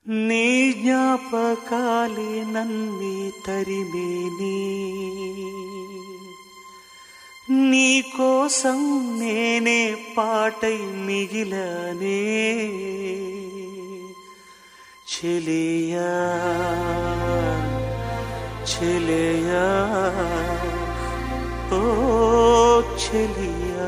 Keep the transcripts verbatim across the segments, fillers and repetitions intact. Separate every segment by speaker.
Speaker 1: నీ జ్ఞాపకాలే నన్నే తరిమేనే, నీ కోసం నేనే పాటై మిగిలానే. చెలియా చెలియా ఓ చెలియా.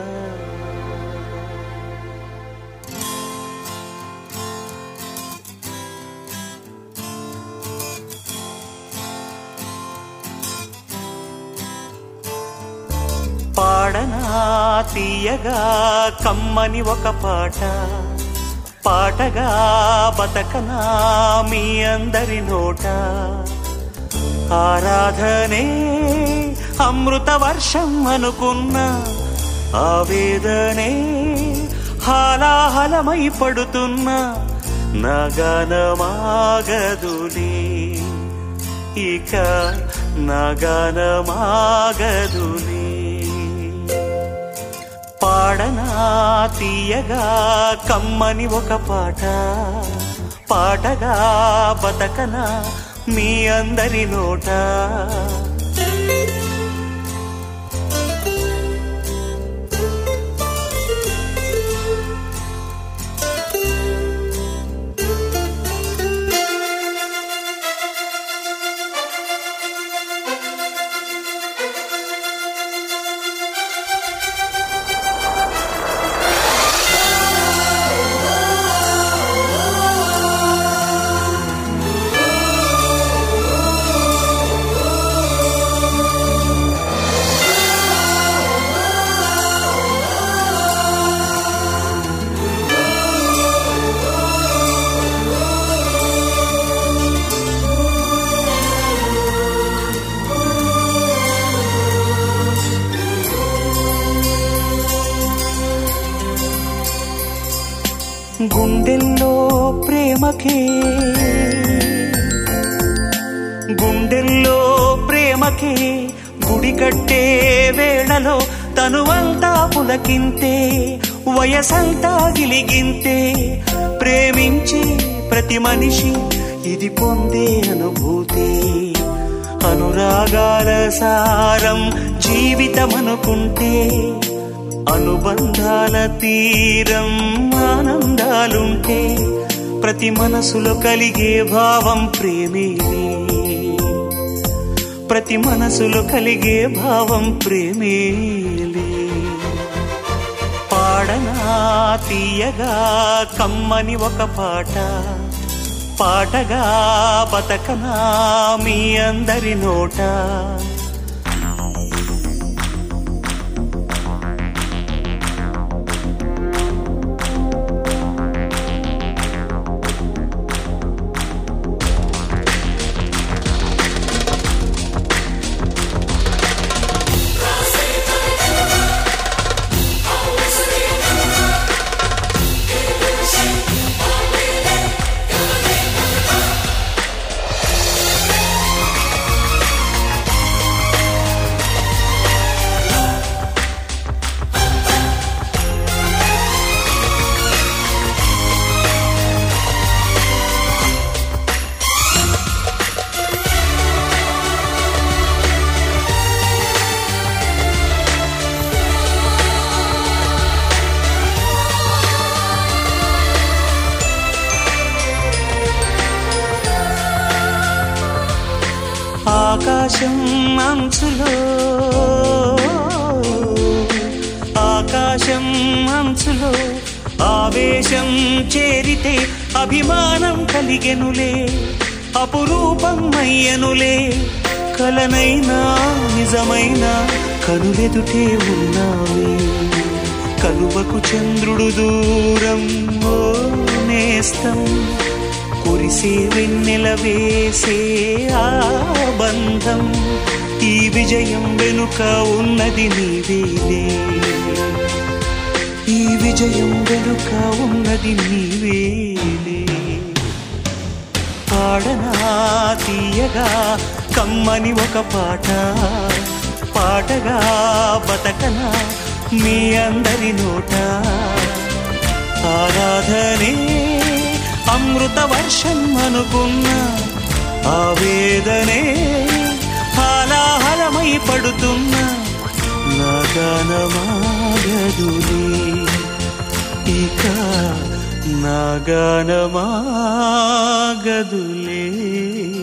Speaker 1: పాడనా తీయగా కమ్మని ఒక పాట, పాటగా బతకనా మీ అందరి నోట. ఆరాధనే అమృత వర్షం అనుకున్న, ఆవేదనే హాలాహలమై పడుతున్న. నా గానమాగదులే ఇక, నా గానమాగదులే. పాడనా తీయగా కమ్మని ఒక పాట, పాటగా బతకనా మీ అందరి నోట. గుండెల్లో ప్రేమకే, గుండెల్లో ప్రేమకే గుడి కట్టే వేళలో తనువంతా పులకింతే, వయసంతా గిలిగింతే. ప్రేమించే ప్రతి మనిషి ఇది పొందే అనుభూతి. అనురాగాల సారం జీవితమనుకుంటే, అనుబంధాల తీరం ఆనందాలుంటే. ప్రతి మనసులో కలిగే భావం ప్రేమేలే, ప్రతి మనసులో కలిగే భావం ప్రేమేలే. పాడనా తీయగా కమ్మని ఒక పాట, పాటగా బతకనా మీ అందరి నోట. ఆకాశం అంచులో, ఆకాశం అంచులో ఆవేశం చేరితే అభిమానం కలిగెనులే, అపురూపం అయ్యనులే. కలనైనా నిజమైన కనులెదుటే ఉన్నావే, కలువకు చంద్రుడు దూరం ఓ నేస్తం. కురిసే వెన్నెల వేసే ఆ బంధం, ఈ విజయం వెనుక ఉన్నది నీవేలే, ఈ విజయం వెనుక ఉన్నది నీవేలే. పాడనా తీయగా కమ్మని ఒక పాట, పాటగా బతకనా మీ అందరి నోట. ఆరాధనే అమృత వర్షం అనుకున్న ఆవేదనే హాలాహలమై పడుతున్న నా గానమాగదులే ఇక నా గానమాగదులే